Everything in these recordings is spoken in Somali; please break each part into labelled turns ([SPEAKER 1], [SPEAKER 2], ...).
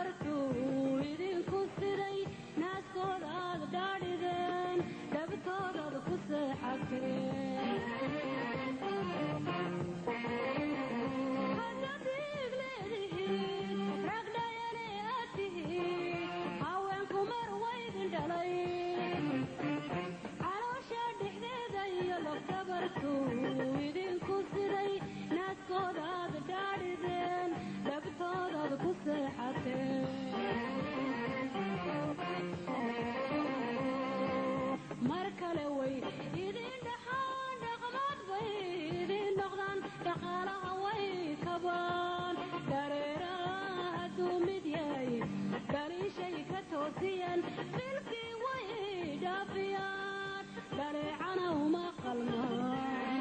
[SPEAKER 1] dabartu idinku siday naaskoodaad dhaadhideen dhabtoodaad ku seexateen haddaad dhiig leedihiin rag dhayane aad tihiin haweenku mar waydin dhalay caloosha dhexdeeda iyo lafdabartu idinku siday naaskoodaad dhaadhideen dhabtoodaad ku seexateen mar kale way idin dhaxaan dhaqmaad bay idin noqdaan dhaqaalaha way kabaan dareeraha hadduu mid yahay dhaliishay ka toosiyaan filkii way dhaafiyaan dhaleecana uma qalmaan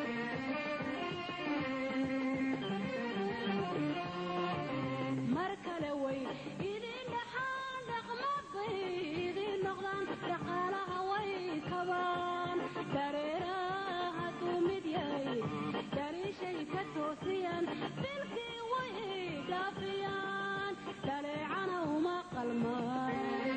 [SPEAKER 1] mar kale way idin dhaxaan dhaqmaad bay idin noqdaan dhaqaalaha way kabaan dareeraha hadduu mid yahay dhaliishay ka toosiyaan filkii way dhaafiyaan dhaleecana uma qalmaan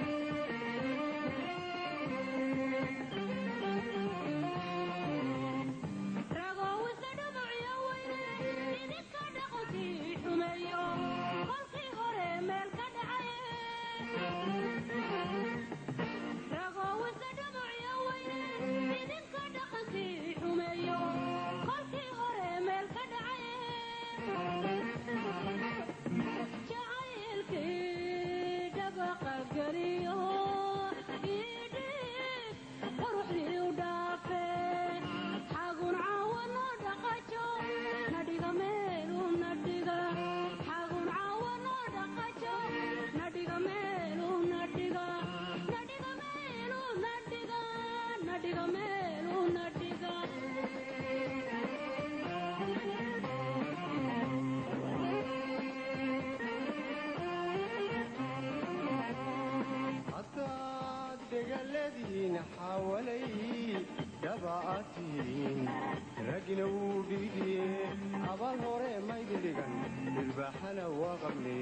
[SPEAKER 1] حوالي دبعتين رجلو بيدي أبال هوري ما يدلقن بالبحنا وغملي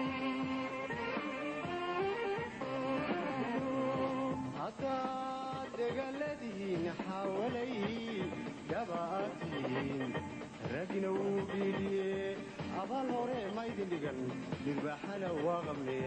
[SPEAKER 1] حتى دقلدين حوالي دبعتين رجلو بيدي أبال هوري ما يدلقن بالبحنا وغملي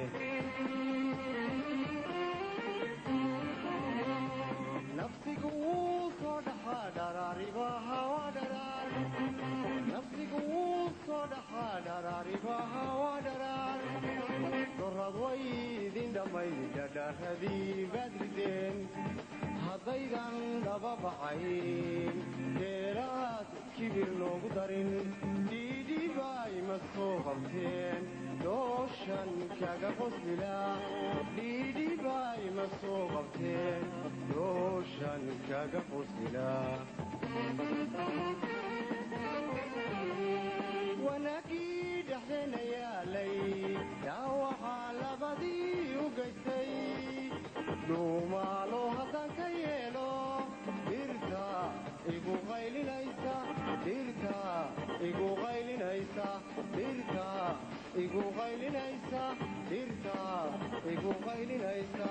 [SPEAKER 1] نفسي صدحة دراري بها ودرار نفسي صدحة دراري بها ودرار درد ويدين دمي جدار هذي بدردين هضيدا دبابعين ديرات كبير نقدرين ديدي باي مسوغمتين دوشن كاغا قصبلا ديدي باي مسوغمتين دوشن كاغا قصبلا وناكي دحدنا يا لي يا وحال بدي وقيتي دومالو هدان كيلو ديرتا إيقو غيلي ليسا ديرتا إيقو غيلي ليسا ديرتا إيقو غيلي ليسا ديرتا إيقو غيلي ليسا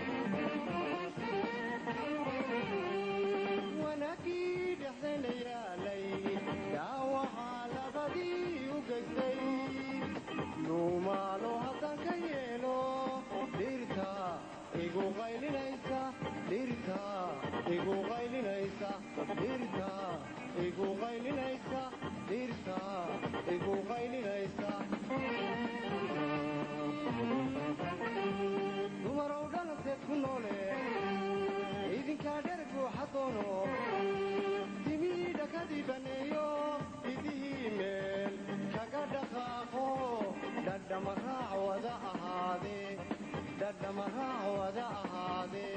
[SPEAKER 1] وناكي دحدنا يا لي يا وحال بدي وقيتي دومالو هدان كيلو ديرتا إيقو غيلي ليسا ديرتا إيقو غيلي ليسا ديرتا إيقو غيلي ليسا ديرتا إيقو غيلي ليسا دمرو دلتك كنولي إذن كادركو حطونو تميدا كدبانيو إذي ميل كاكادخاقو دادا مراع وذا أهادي دادا مراع وذا أهادي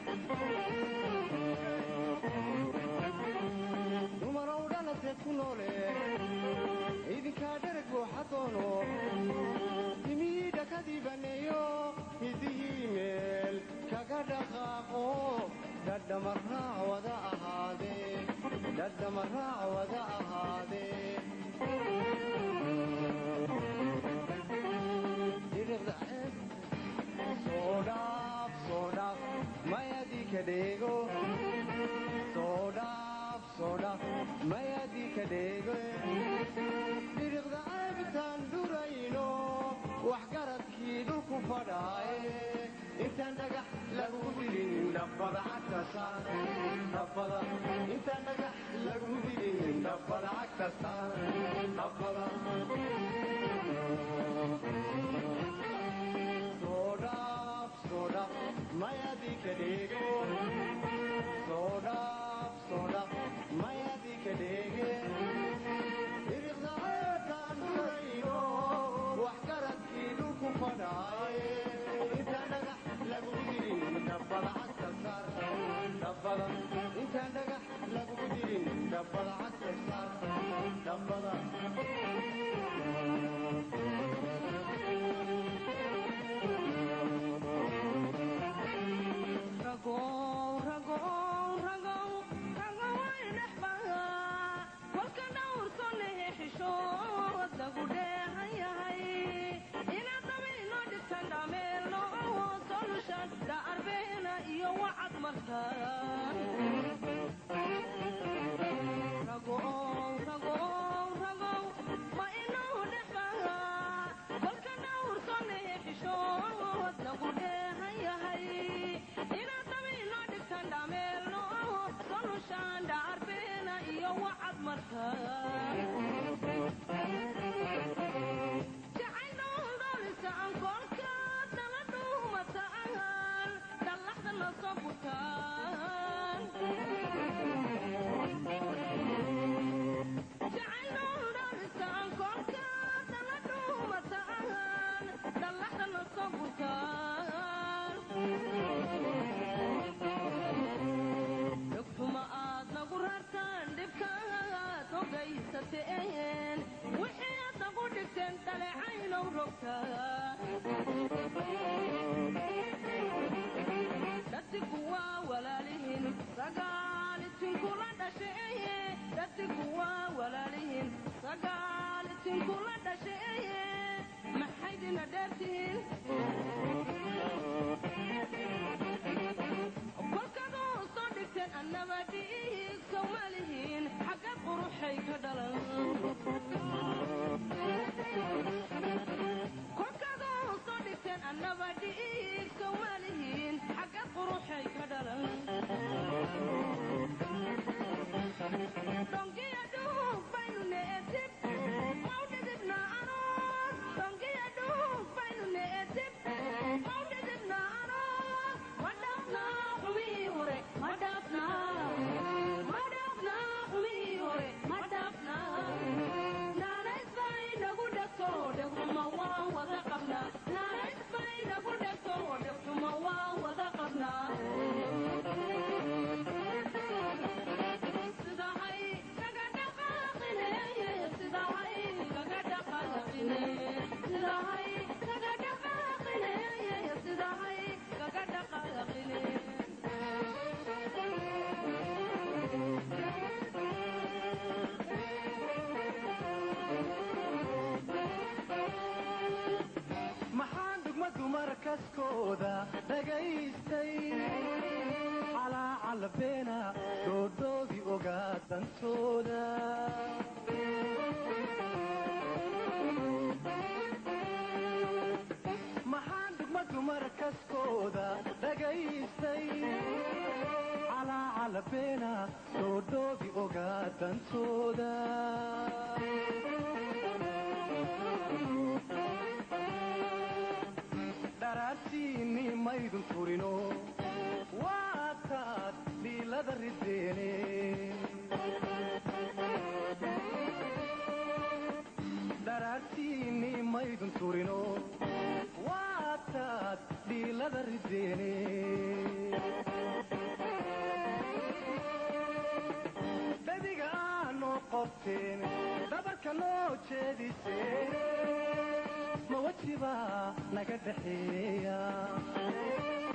[SPEAKER 1] دمرو دلتك كنولي إذن كادركو حطونو تميدا كدبانيو إذي ميل كاكادخاقو دادا مراع وذا أهادي دادا مراع وذا أهادي
[SPEAKER 2] fadhaaye intaan dhagax lagu dilin dhabbada cagta saar dhabbada intaan dhagax lagu dilin dhabbada cagta saar dhabbada soodhaaf mayadii ka dheege soodhaaf mayadii ka dheege iriqdaceetaan surayo wax garadkii dhulku fadhaaye intaan dhagax lagu dilin dhabbada cagta saar dhabbada intaan dhagax lagu dilin dhabbada cagta saar dhabbada dhagaystay calaa calbeena doodhoodii ogaa dantooda maxaan dhugma dumar kaskooda dhagaystay calaa calbeena doodhoodii ogaa dantooda daraartiinni maydun turino waataad dhiilada rideene daraartiinni maydun turino waataad dhiilada rideene dhabiga aanoo qobteen dhabarka noo jeediseen ma wajibaa naga dhaxeeya